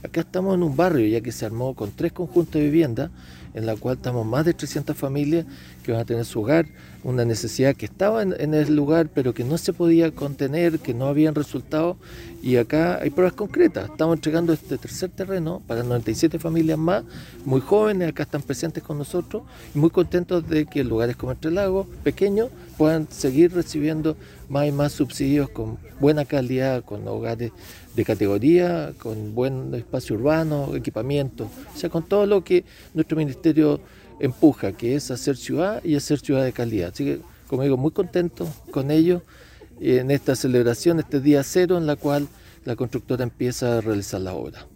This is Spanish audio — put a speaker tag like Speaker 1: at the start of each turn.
Speaker 1: Acá estamos en un barrio ya que se armó con 3 conjuntos de vivienda, en la cual estamos más de 300 familias que van a tener su hogar, una necesidad que estaba en el lugar pero que no se podía contener, que no habían resultado, y acá hay pruebas concretas. Estamos entregando este tercer terreno para 97 familias más, muy jóvenes, acá están presentes con nosotros y muy contentos de que lugares como Entre Lagos, pequeños, puedan seguir recibiendo más y más subsidios con buena calidad, con hogares de categoría, con buen espacio urbano, equipamiento, o sea, con todo lo que nuestro ministerio empuja, que es hacer ciudad y hacer ciudad de calidad. Así que, como digo, muy contento con ello en esta celebración, este día cero en la cual la constructora empieza a realizar la obra.